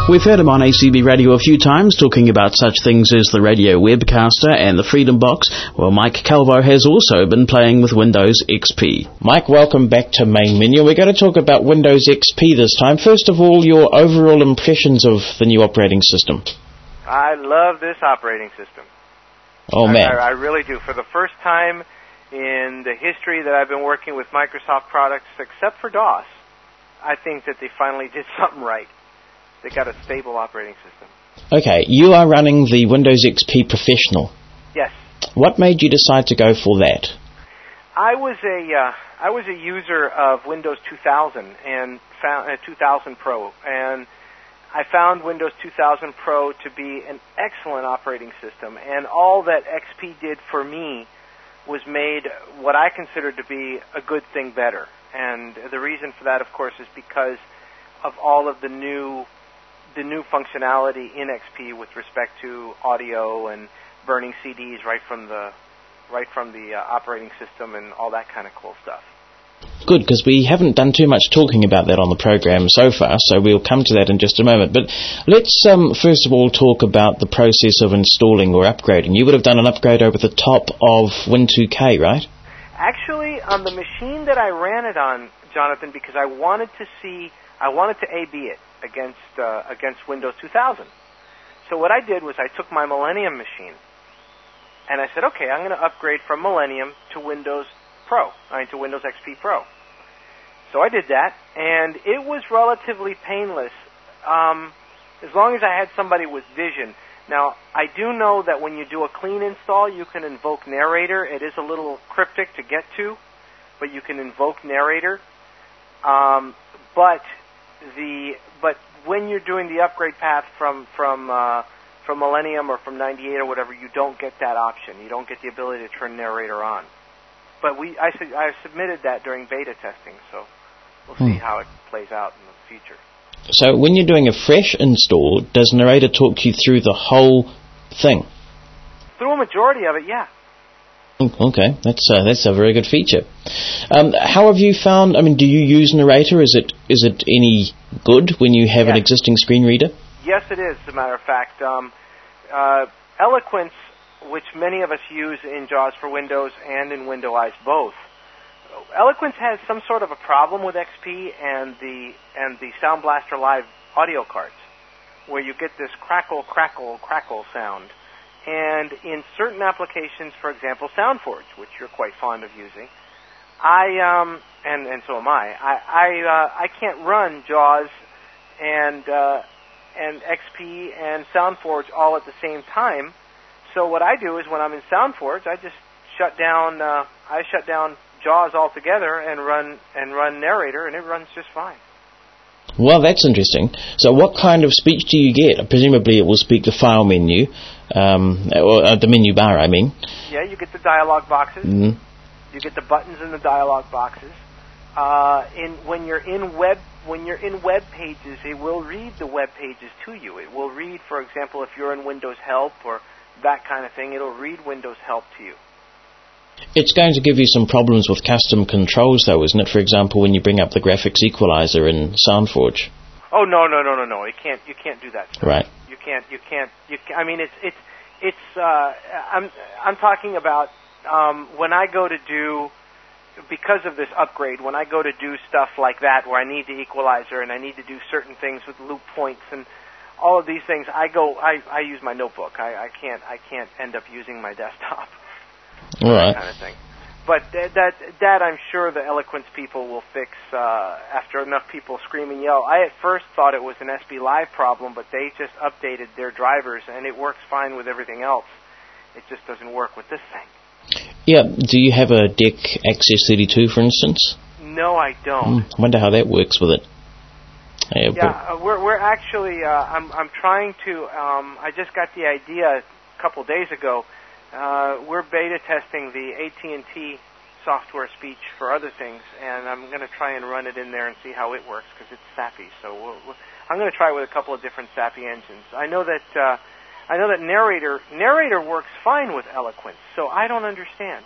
We've heard him on ACB Radio a few times talking about such things as the Radio Webcaster and the Freedom Box. Well, Mike Calvo has also been playing with Windows XP. Mike, welcome back to Main Menu. We're going to talk about Windows XP this time. First of all, your overall impressions of the new operating system. I love this operating system. Oh, man. I really do. For the first time in the history that I've been working with Microsoft products, except for DOS, I think that they finally did something right. They got a stable operating system. Okay, you are running the Windows XP Professional. Yes. What made you decide to go for that? I was a user of Windows 2000 and 2000 Pro, and I found Windows 2000 Pro to be an excellent operating system, and all that XP did for me was made what I considered to be a good thing better. And the reason for that, of course, is because of all of the new functionality in XP with respect to audio and burning CDs right from the operating system and all that kind of cool stuff. Good, because we haven't done too much talking about that on the program so far, so we'll come to that in just a moment. But let's first of all talk about the process of installing or upgrading. You would have done an upgrade over the top of Win2K, right? Actually, on the machine that I ran it on, Jonathan, because I wanted to A/B it against Windows 2000. So what I did was I took my Millennium machine and I said, okay, I'm going to upgrade from Millennium to Windows XP Pro. So I did that, and it was relatively painless, as long as I had somebody with vision. Now, I do know that when you do a clean install, you can invoke Narrator. It is a little cryptic to get to, but you can invoke Narrator. But when you're doing the upgrade path from Millennium or from 98 or whatever, you don't get that option. You don't get the ability to turn Narrator on. But I submitted that during beta testing, so we'll see how it plays out in the future. So when you're doing a fresh install, does Narrator talk you through the whole thing? Through a majority of it, yeah. Okay, that's a very good feature. How have you found? I mean, do you use Narrator? Is it any good when you have an existing screen reader? Yes, it is. As a matter of fact, Eloquence, which many of us use in JAWS for Windows and in Windows both, Eloquence has some sort of a problem with XP and the Sound Blaster Live audio cards, where you get this crackle, crackle, crackle sound. And in certain applications, for example, SoundForge, which you're quite fond of using, and so am I can't run JAWS and XP and SoundForge all at the same time. So what I do is when I'm in SoundForge, I just shut down JAWS altogether and run Narrator, and it runs just fine. Well, that's interesting. So what kind of speech do you get? Presumably it will speak the file menu, or the menu bar, I mean. Yeah, you get the dialog boxes. Mm-hmm. You get the buttons in the dialog boxes. When you're in web pages, it will read the web pages to you. It will read, for example, if you're in Windows Help or that kind of thing, it'll read Windows Help to you. It's going to give you some problems with custom controls, though, isn't it? For example, when you bring up the graphics equalizer in SoundForge. Oh no! You can't do that stuff. Right. You can't. I mean, it's. I'm talking about when I go to do, because of this upgrade, when I go to do stuff like that, where I need the equalizer and I need to do certain things with loop points and all of these things, I use my notebook. I can't end up using my desktop. All right. That kind of thing. But that I'm sure the Eloquence people will fix after enough people scream and yell. I at first thought it was an SB Live problem, but they just updated their drivers, and it works fine with everything else. It just doesn't work with this thing. Yeah. Do you have a DEC Access 32, for instance? No, I don't. I wonder how that works with it. We're actually. I'm trying to. I just got the idea a couple days ago. We're beta testing the AT&T software speech for other things, and I'm going to try and run it in there and see how it works because it's SAPI. So I'm going to try it with a couple of different SAPI engines. I know that Narrator works fine with Eloquence, so I don't understand.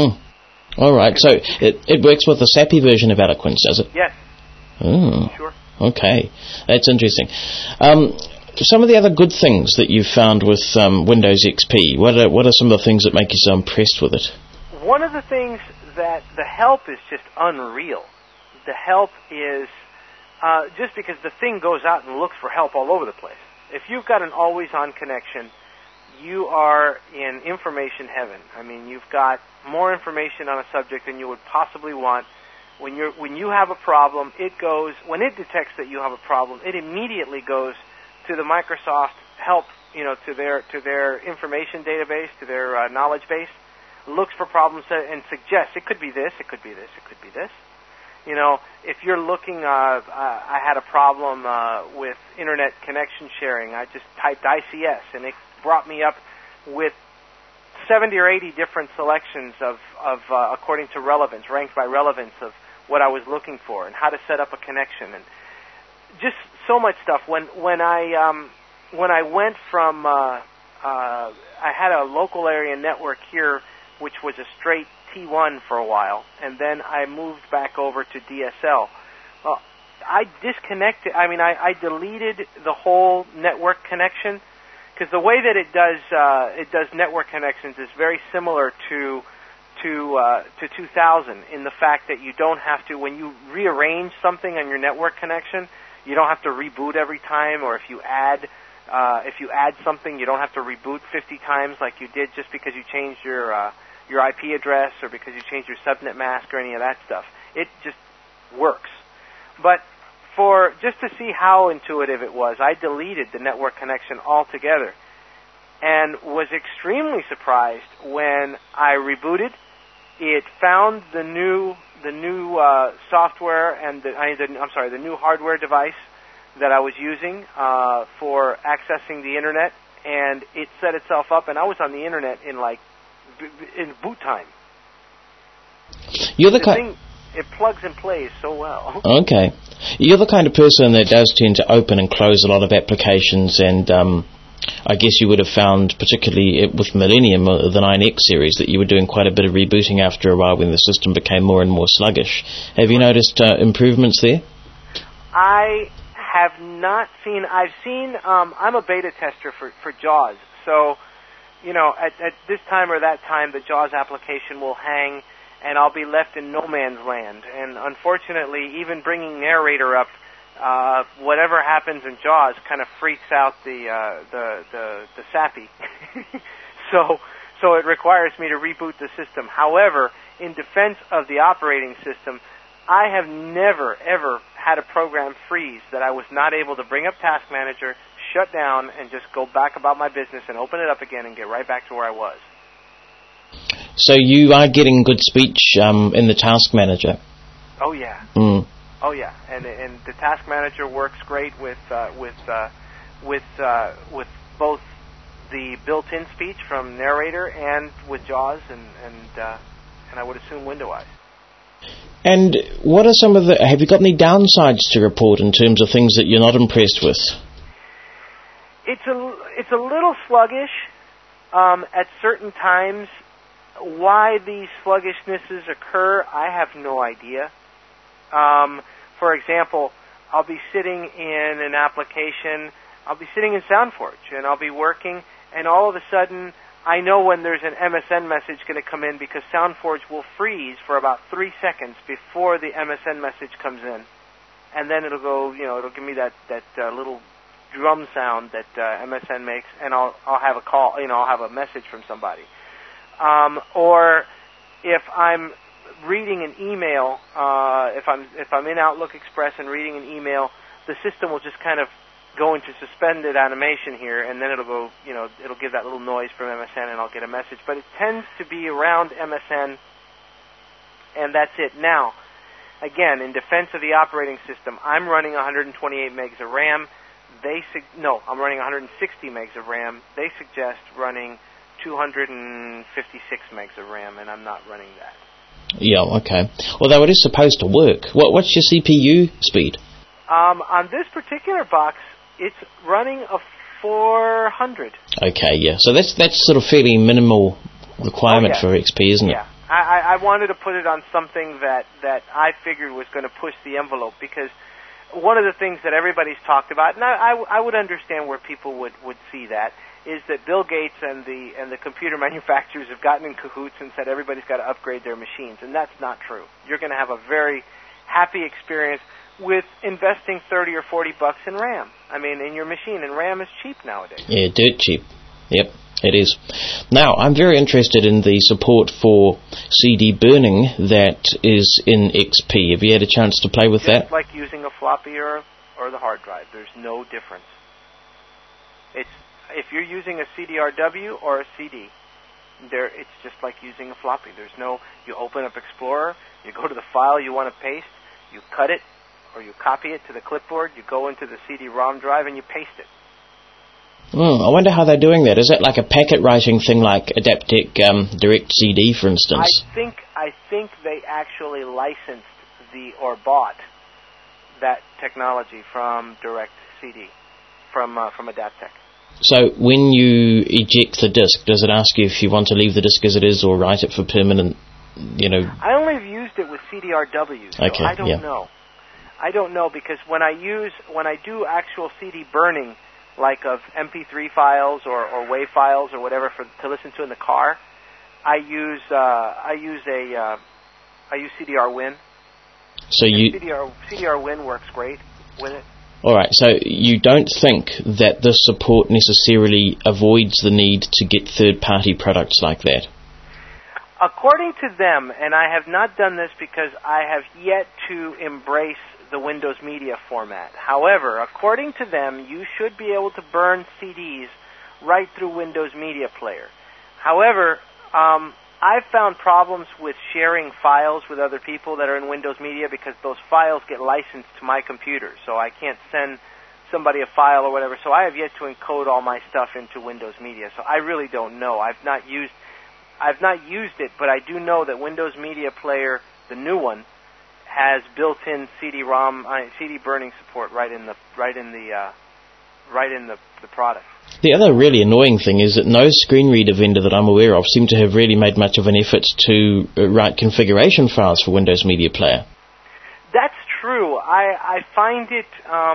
All right. So it works with the SAPI version of Eloquence, does it? Yes. Oh. Sure. Okay, that's interesting. Some of the other good things that you've found with Windows XP, what are some of the things that make you so impressed with it? One of the things that the help is just unreal. The help is just because the thing goes out and looks for help all over the place. If you've got an always-on connection, you are in information heaven. I mean, you've got more information on a subject than you would possibly want. When you have a problem, when it detects that you have a problem, it immediately goes to the Microsoft help, to their information database, to their knowledge base, looks for problems and suggests it could be this, it could be this, it could be this. If you're looking, I had a problem with internet connection sharing. I just typed ICS, and it brought me up with 70 or 80 different selections of according to relevance, ranked by relevance of what I was looking for and how to set up a connection, and just so much stuff. When I went from I had a local area network here, which was a straight T1 for a while, and then I moved back over to DSL. Well, I disconnected. I mean, I deleted the whole network connection, because the way that it does network connections is very similar to 2000 in the fact that you don't have to, when you rearrange something on your network connection, you don't have to reboot every time, or if you add something, you don't have to reboot 50 times like you did just because you changed your IP address or because you changed your subnet mask or any of that stuff. It just works. But just to see how intuitive it was, I deleted the network connection altogether and was extremely surprised when I rebooted. It found the new software and the new hardware device that I was using for accessing the internet, and it set itself up, and I was on the internet in boot time. It plugs and plays so well. Okay. You're the kind of person that does tend to open and close a lot of applications, and I guess you would have found, particularly with Millennium, the 9X series, that you were doing quite a bit of rebooting after a while when the system became more and more sluggish. Have you noticed improvements there? I have not seen. I'm a beta tester for JAWS, so at this time or that time, the JAWS application will hang, and I'll be left in no man's land. And unfortunately, even bringing Narrator up, whatever happens in JAWS kind of freaks out the SAPI. So it requires me to reboot the system. However, in defense of the operating system, I have never, ever had a program freeze that I was not able to bring up Task Manager, shut down, and just go back about my business and open it up again and get right back to where I was. So you are getting good speech in the Task Manager? Oh, yeah. Oh, yeah. And the Task Manager works great with both the built-in speech from Narrator and with JAWS and I would assume WindowEyes. And what are have you got any downsides to report in terms of things that you're not impressed with? It's a little sluggish at certain times. Why these slugishnesses occur, I have no idea. For example, I'll be sitting in an application, I'll be sitting in SoundForge, and I'll be working, and all of a sudden, I know when there's an MSN message going to come in because SoundForge will freeze for about 3 seconds before the MSN message comes in. And then it'll go, it'll give me that little drum sound that MSN makes, and I'll have a call, I'll have a message from somebody. Or if I'm reading an email, if I'm in Outlook Express and reading an email, the system will just kind of go into suspended animation here, and then it'll go, it'll give that little noise from MSN, and I'll get a message. But it tends to be around MSN, and that's it. Now, again, in defense of the operating system, I'm running 128 megs of RAM. I'm running 160 megs of RAM. They suggest running 256 megs of RAM, and I'm not running that. Yeah, okay. Although it is supposed to work. What's your CPU speed? On this particular box, it's running a 400. Okay, yeah. So that's sort of fairly minimal requirement for XP, isn't it? Yeah. I wanted to put it on something that I figured was going to push the envelope, because one of the things that everybody's talked about, and I would understand where people would see that, is that Bill Gates and the computer manufacturers have gotten in cahoots and said everybody's got to upgrade their machines, and that's not true. You're going to have a very happy experience with investing $30 or $40 in RAM. I mean, in your machine, and RAM is cheap nowadays. Yeah, dirt cheap. Yep, it is. Now, I'm very interested in the support for CD burning that is in XP. Have you had a chance to play with that? It's like using a floppy or the hard drive. There's no difference. If you're using a CDRW or a CD, it's just like using a floppy. You open up Explorer, you go to the file you want to paste, you cut it, or you copy it to the clipboard, you go into the CD-ROM drive, and you paste it. I wonder how they're doing that. Is that like a packet writing thing like Adaptec Direct CD, for instance? I think they actually licensed or bought that technology from Direct CD, from Adaptec. So when you eject the disk, does it ask you if you want to leave the disk as it is or write it for permanent, I only have used it with CDRW, so okay, I don't know. I don't know, because when I do actual CD burning, like of MP3 files or WAV files or whatever to listen to in the car, I use CDR-Win. So CDR-Win works great with it. All right, so you don't think that this support necessarily avoids the need to get third-party products like that? According to them, and I have not done this because I have yet to embrace the Windows Media format. However, according to them, you should be able to burn CDs right through Windows Media Player. However, I've found problems with sharing files with other people that are in Windows Media because those files get licensed to my computer, so I can't send somebody a file or whatever. So I have yet to encode all my stuff into Windows Media. So I really don't know. I've not used it, but I do know that Windows Media Player, the new one, has built-in CD-ROM, CD burning support right in the product. The other really annoying thing is that no screen reader vendor that I'm aware of seem to have really made much of an effort to write configuration files for Windows Media Player. That's true. I find it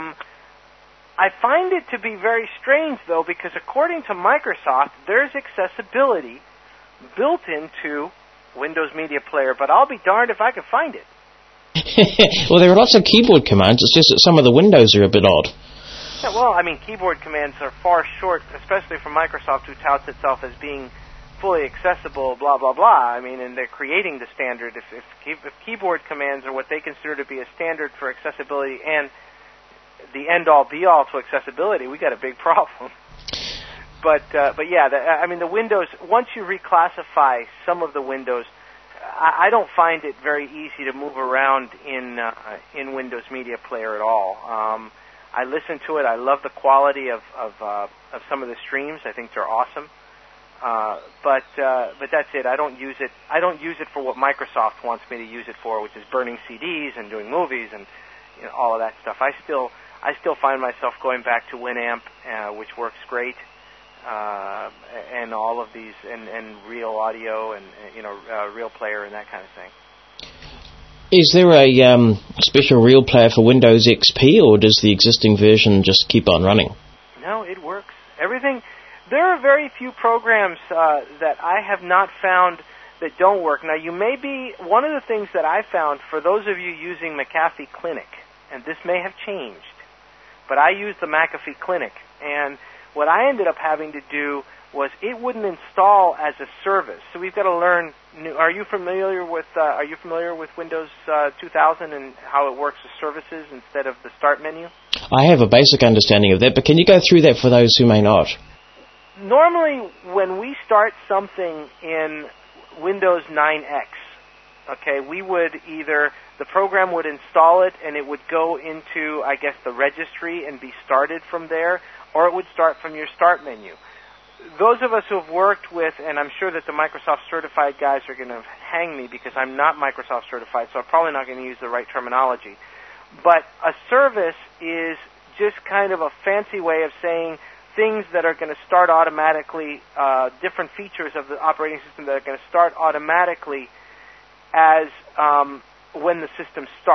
to be very strange, though, because according to Microsoft, there's accessibility built into Windows Media Player, but I'll be darned if I can find it. Well, there are lots of keyboard commands. It's just that some of the windows are a bit odd. Yeah, well, I mean, keyboard commands are far short, especially for Microsoft, who touts itself as being fully accessible, blah, blah, blah. I mean, and they're creating the standard. If keyboard commands are what they consider to be a standard for accessibility and the end-all, be-all to accessibility, we got a big problem. But yeah, the Windows, once you reclassify some of the windows, I don't find it very easy to move around in Windows Media Player at all. I listen to it. I love the quality of some of the streams. I think they're awesome. But that's it. I don't use it. I don't use it for what Microsoft wants me to use it for, which is burning CDs and doing movies and all of that stuff. I still find myself going back to Winamp, which works great, and all of these, and Real Audio and Real Player and that kind of thing. Is there a special Real Player for Windows XP, or does the existing version just keep on running? No, it works. Everything. There are very few programs that I have not found that don't work. Now, you may be, one of the things that I found, for those of you using McAfee Clinic, and this may have changed, but I used the McAfee Clinic, and what I ended up having to do was it wouldn't install as a service. So we've got to learn new. Are you familiar with Windows 2000 and how it works with services instead of the Start menu? I have a basic understanding of that, but can you go through that for those who may not? Normally, when we start something in Windows 9X, okay, we would either, the program would install it and it would go into, I guess, the registry and be started from there, or it would start from your Start menu. Those of us who have worked with, and I'm sure that the Microsoft certified guys are going to hang me because I'm not Microsoft certified, so I'm probably not going to use the right terminology. But a service is just kind of a fancy way of saying things that are going to start automatically, different features of the operating system that are going to start automatically as when the system starts.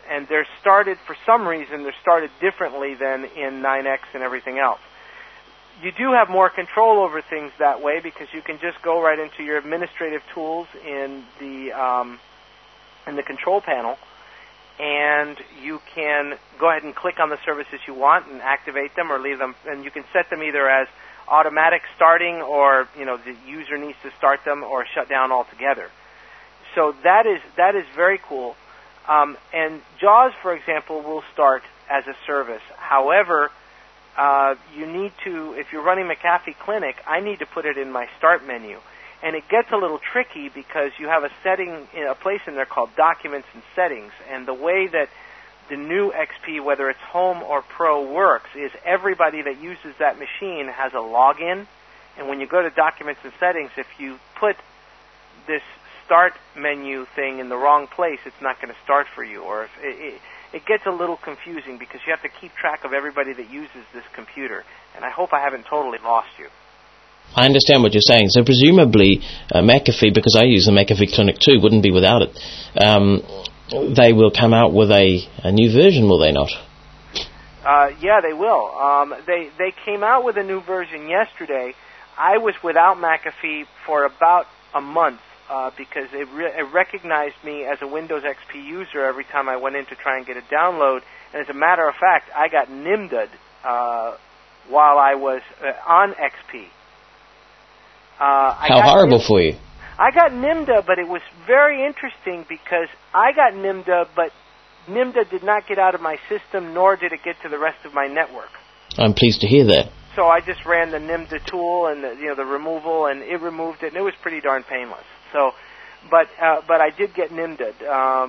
And they're started, for some reason, they're started differently than in 9X and everything else. You do have more control over things that way because you can just go right into your administrative tools in the control panel, and you can go ahead and click on the services you want and activate them or leave them, and you can set them either as automatic starting or, the user needs to start them or shut down altogether. So that is very cool. And JAWS, for example, will start as a service. However, you need to, if you're running McAfee Clinic, I need to put it in my start menu. And it gets a little tricky because you have a place in there called Documents and Settings. And the way that the new XP, whether it's Home or Pro, works is everybody that uses that machine has a login. And when you go to Documents and Settings, if you put this Start menu thing in the wrong place, it's not going to start for you. Or it gets a little confusing because you have to keep track of everybody that uses this computer. And I hope I haven't totally lost you. I understand what you're saying. So presumably McAfee, because I use the McAfee Clinic too, wouldn't be without it. They will come out with a new version, will they not? Yeah, they will. They came out with a new version yesterday. I was without McAfee for about a month because it recognized me as a Windows XP user every time I went in to try and get a download. And as a matter of fact, I got NIMDA'd while I was on XP. How horrible for you. I got NIMDA, but it was very interesting because I got NIMDA, but NIMDA did not get out of my system, nor did it get to the rest of my network. I'm pleased to hear that. So I just ran the NIMDA tool and the removal, and it removed it, and it was pretty darn painless. So, but I did get NIMDA'd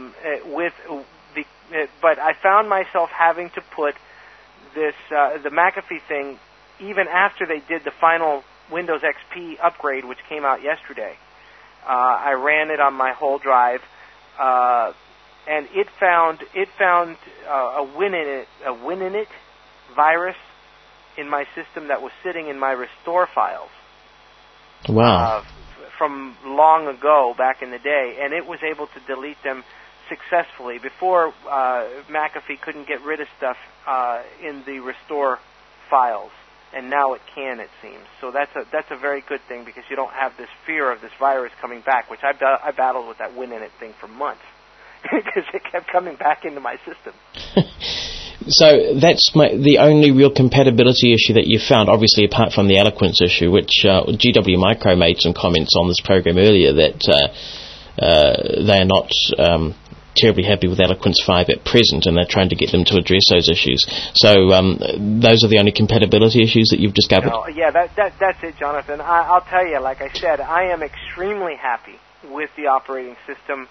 but I found myself having to put this the McAfee thing even after they did the final Windows XP upgrade, which came out yesterday. I ran it on my whole drive, and it found a Winninit virus in my system that was sitting in my restore files. Wow. From long ago, back in the day, and it was able to delete them successfully. Before, McAfee couldn't get rid of stuff in the restore files, and now it can, it seems. So that's a very good thing because you don't have this fear of this virus coming back, which I battled with that Winninit thing for months because it kept coming back into my system. So that's the only real compatibility issue that you found, obviously apart from the eloquence issue, which GW Micro made some comments on this program earlier that they are not terribly happy with Eloquence 5 at present, and they're trying to get them to address those issues. So those are the only compatibility issues that you've discovered? No, yeah, that's it, Jonathan. I'll tell you, like I said, I am extremely happy with the operating system.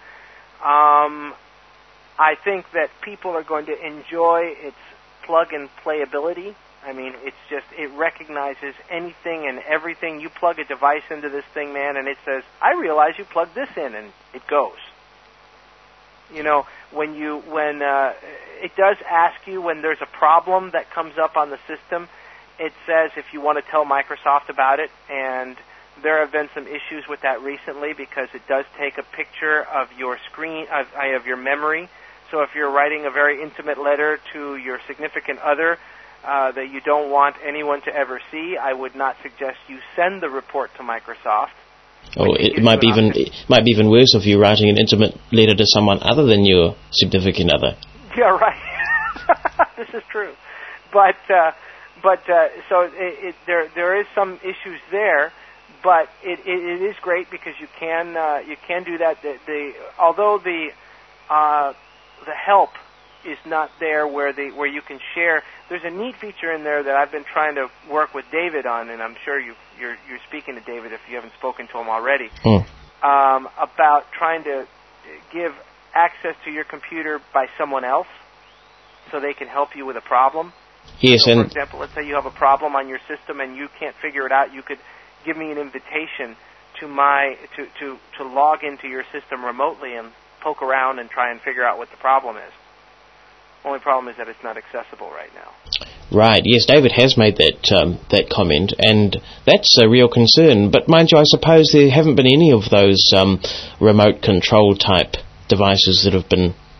I think that people are going to enjoy its plug-and-play ability. I mean, it recognizes anything and everything. You plug a device into this thing, man, and it says, I realize you plugged this in, and it goes. You know, when it does ask you when there's a problem that comes up on the system, it says if you want to tell Microsoft about it, and there have been some issues with that recently because it does take a picture of your screen, of your memory. So if you're writing a very intimate letter to your significant other that you don't want anyone to ever see, I would not suggest you send the report to Microsoft. Oh, it might be even worse if you're writing an intimate letter to someone other than your significant other. Yeah, right. This is true. But so there is some issues there, but it is great because you can do that. Although the help is not there where you can share. There's a neat feature in there that I've been trying to work with David on, and I'm sure you're speaking to David if you haven't spoken to him already, about trying to give access to your computer by someone else so they can help you with a problem. Yes, so, and for example, let's say you have a problem on your system and you can't figure it out. You could give me an invitation to log into your system remotely and poke around and try and figure out what the problem is. Only problem is that it's not accessible right now. Right, yes, David has made that comment, and that's a real concern. But mind you, I suppose there haven't been any of those remote control type devices that have been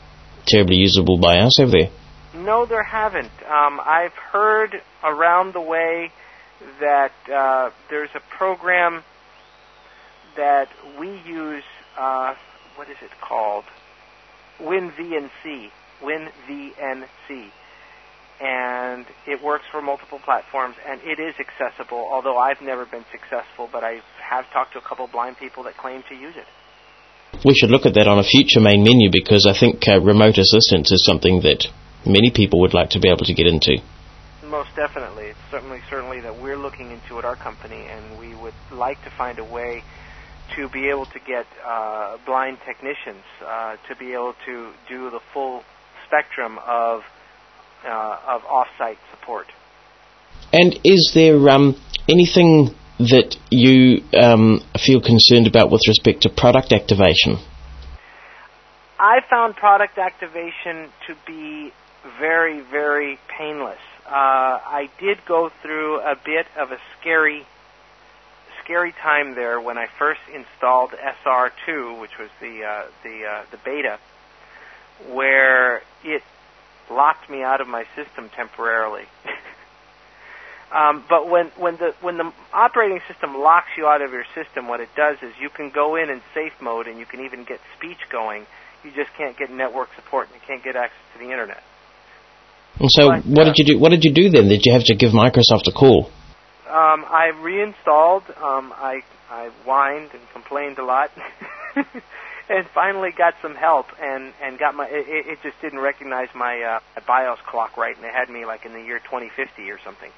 terribly usable by us, have there? No, there haven't. I've heard around the way that there's a program that we use, what is it called? WinVNC. WinVNC. And it works for multiple platforms, and it is accessible, although I've never been successful, but I have talked to a couple of blind people that claim to use it. We should look at that on a future main menu, because I think remote assistance is something that many people would like to be able to get into. Most definitely. It's certainly that we're looking into at our company, and we would like to find a way to be able to get blind technicians to be able to do the full spectrum of off-site support. And is there anything that you feel concerned about with respect to product activation? I found product activation to be very, very painless. I did go through a bit of a scary time there when I first installed SR2, which was the beta, where it locked me out of my system temporarily. But when the operating system locks you out of your system, what it does is you can go in safe mode, and you can even get speech going. You just can't get network support, and you can't get access to the internet. And so, what did you do? What did you do then? Did you have to give Microsoft a call? I reinstalled. I whined and complained a lot. And finally got some help, and got my. It just didn't recognize my BIOS clock right, and it had me like in the year 2050 or something.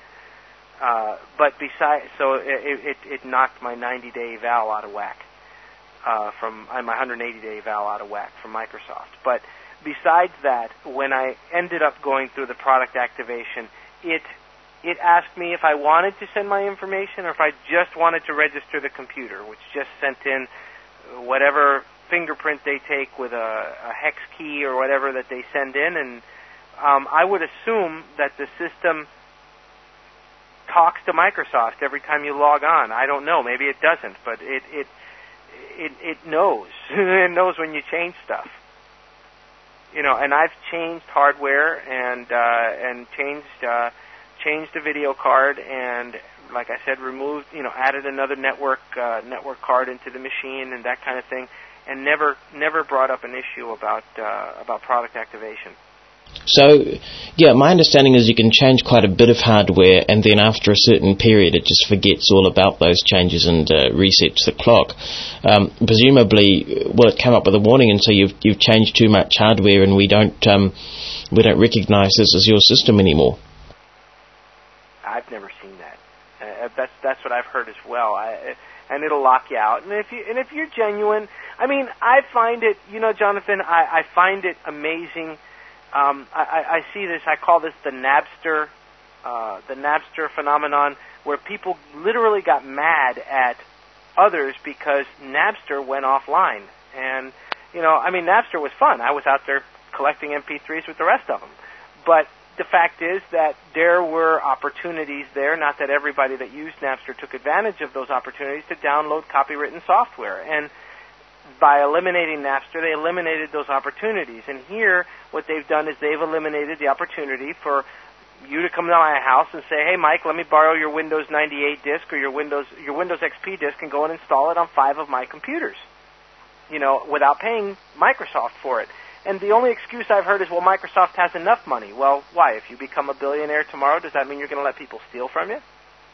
But it knocked my 90-day eval out of whack my 180-day eval out of whack from Microsoft. But besides that, when I ended up going through the product activation, it asked me if I wanted to send my information or if I just wanted to register the computer, which just sent in whatever fingerprint they take with a hex key or whatever that they send in, and I would assume that the system talks to Microsoft every time you log on. I don't know, maybe it doesn't, but it knows. It knows when you change stuff. And I've changed hardware and changed the video card, and like I said, removed, added another network card into the machine and that kind of thing, and never brought up an issue about product activation. So, yeah, my understanding is you can change quite a bit of hardware, and then after a certain period it just forgets all about those changes and resets the clock. Presumably, will it come up with a warning and say you've changed too much hardware and we don't recognise this as your system anymore? I've never seen that. That's what I've heard as well. And it'll lock you out. And if you're genuine, I mean, I find it, Jonathan, I find it amazing. I see this. I call this the Napster phenomenon, where people literally got mad at others because Napster went offline. And Napster was fun. I was out there collecting MP3s with the rest of them. But the fact is that there were opportunities there. Not that everybody that used Napster took advantage of those opportunities to download copywritten software. And by eliminating Napster, they eliminated those opportunities. And here, what they've done is they've eliminated the opportunity for you to come to my house and say, "Hey, Mike, let me borrow your Windows 98 disk or your Windows XP disk and go and install it on 5 of my computers," without paying Microsoft for it. And the only excuse I've heard is, well, Microsoft has enough money. Well, why? If you become a billionaire tomorrow, does that mean you're going to let people steal from you?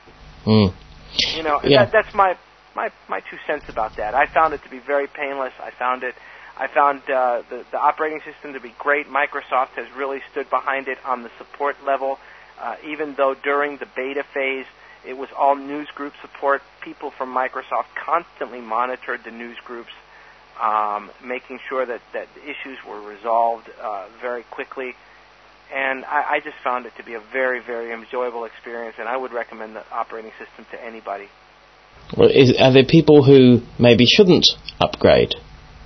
Yeah. That's my 2 cents about that. I found it to be very painless. I found the operating system to be great. Microsoft has really stood behind it on the support level, even though during the beta phase it was all news group support. People from Microsoft constantly monitored the news groups, making sure that issues were resolved very quickly. And I just found it to be a very, very enjoyable experience, and I would recommend the operating system to anybody. Well, are there people who maybe shouldn't upgrade?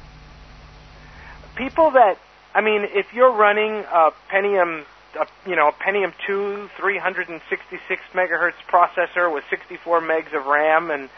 People that, if you're running a Pentium, Pentium 2 366 megahertz processor with 64 megs of RAM, and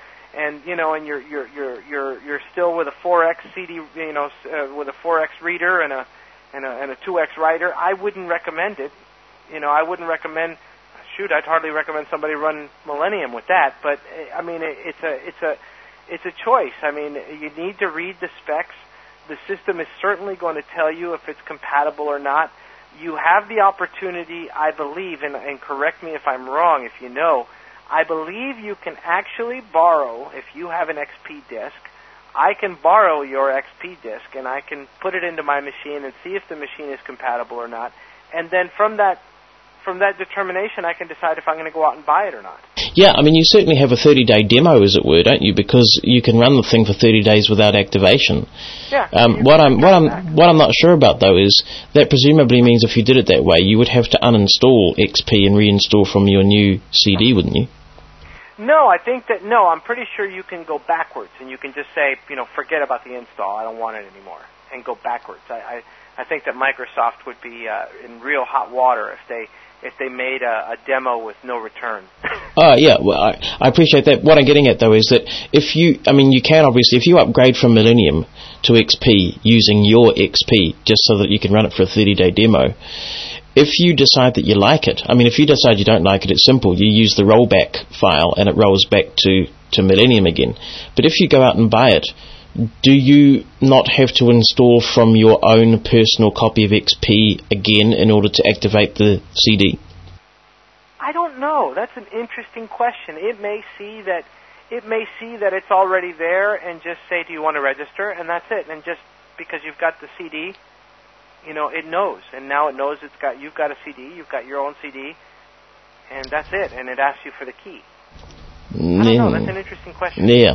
you're still with a 4X CD, with a 4X reader and and a 2X writer, I wouldn't recommend it. I wouldn't recommend. Shoot, I'd hardly recommend somebody run Millennium with that. But I mean, it's a choice. I mean, you need to read the specs. The system is certainly going to tell you if it's compatible or not. You have the opportunity, I believe, and correct me if I'm wrong, if you know, I believe you can actually borrow, if you have an XP disk, I can borrow your XP disk and I can put it into my machine and see if the machine is compatible or not. And then from that determination, I can decide if I'm going to go out and buy it or not. Yeah, I mean, you certainly have a 30-day demo, as it were, don't you? Because you can run the thing for 30 days without activation. Yeah. What I'm not sure about, though, is that presumably means if you did it that way, you would have to uninstall XP and reinstall from your new CD, wouldn't you? No, I'm pretty sure you can go backwards, and you can just say, forget about the install. I don't want it anymore, and go backwards. I think that Microsoft would be in real hot water if they made a demo with no return. Yeah, well, I appreciate that. What I'm getting at, though, is that you can obviously, if you upgrade from Millennium to XP using your XP, just so that you can run it for a 30-day demo, if you decide that you like it, if you decide you don't like it, it's simple. You use the rollback file and it rolls back to Millennium again. But if you go out and buy it, do you not have to install from your own personal copy of XP again in order to activate the CD? I don't know. That's an interesting question. It may see that it's already there and just say, do you want to register? And that's it. And just because you've got the CD, it knows. And now it knows you've got a CD, you've got your own CD, and that's it. And it asks you for the key. I don't know. That's an interesting question. Yeah.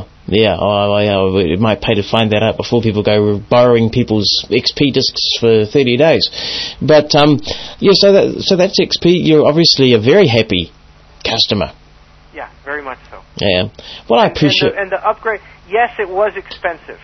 It might pay to find that out before people go borrowing people's XP disks for 30 days. But so that's XP. You're obviously a very happy customer. Yeah, very much so. Yeah. Well, I appreciate. And the upgrade. Yes, it was expensive.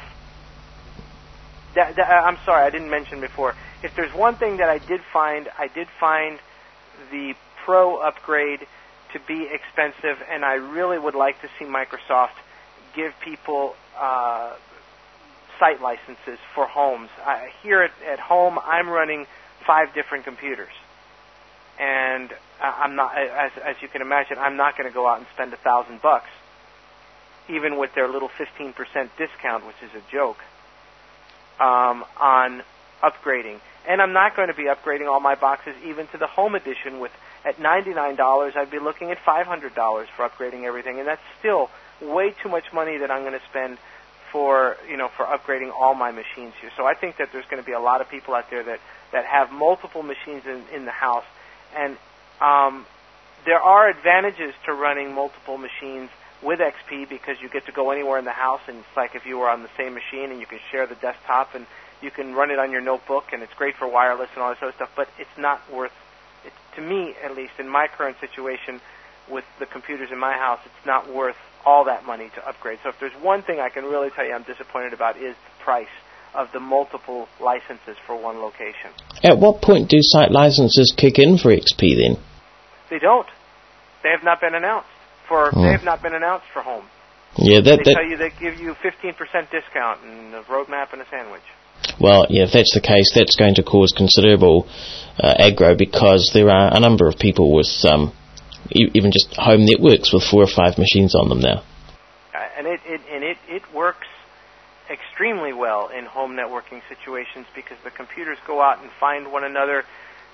I'm sorry, I didn't mention before. If there's one thing that I did find the Pro upgrade to be expensive, and I really would like to see Microsoft give people site licenses for homes. Here at home, I'm running 5 different computers, and I'm not, as you can imagine, I'm not going to go out and spend $1,000, even with their little 15% discount, which is a joke, on upgrading. And I'm not going to be upgrading all my boxes even to the Home Edition. At $99, I'd be looking at $500 for upgrading everything, and that's still way too much money that I'm going to spend for upgrading all my machines here. So I think that there's going to be a lot of people out there that have multiple machines in the house, and there are advantages to running multiple machines with XP because you get to go anywhere in the house, and it's like if you were on the same machine, and you can share the desktop, and you can run it on your notebook, and it's great for wireless and all this other stuff, but it's not worth it. To me, at least in my current situation with the computers in my house, it's not worth all that money to upgrade. So if there's one thing I can really tell you I'm disappointed about is the price of the multiple licenses for one location. At what point do site licenses kick in for XP then? They don't. They have not been announced They have not been announced for home. Yeah, they tell you they give you 15% discount and a roadmap and a sandwich. Well, yeah, if that's the case, that's going to cause considerable aggro because there are a number of people with even just home networks with 4 or 5 machines on them now. And it works extremely well in home networking situations because the computers go out and find one another.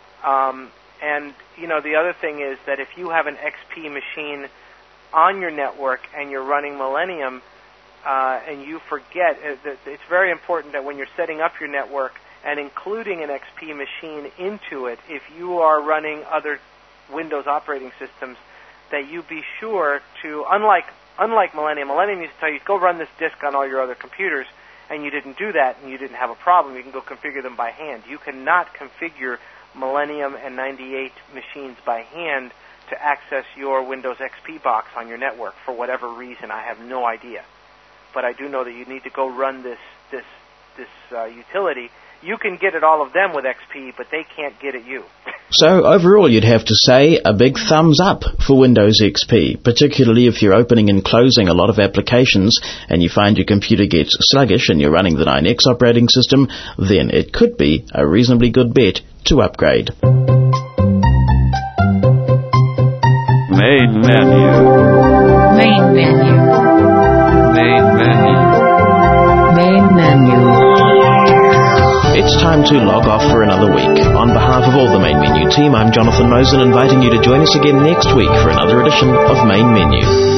And the other thing is that if you have an XP machine on your network and you're running Millennium, and you forget, it's very important that when you're setting up your network and including an XP machine into it, if you are running other Windows operating systems, that you be sure to, unlike Millennium used to tell you, go run this disk on all your other computers, and you didn't do that and you didn't have a problem, you can go configure them by hand. You cannot configure Millennium and 98 machines by hand to access your Windows XP box on your network for whatever reason. I have no idea. But I do know that you need to go run this utility. You can get at all of them with XP, but they can't get at you. So overall you'd have to say a big thumbs up for Windows XP, particularly if you're opening and closing a lot of applications and you find your computer gets sluggish and you're running the 9X operating system, then it could be a reasonably good bet to upgrade. Main menu. Main menu. Main menu. Main menu. It's time to log off for another week. On behalf of all the Main Menu team, I'm Jonathan Mosen, inviting you to join us again next week for another edition of Main Menu.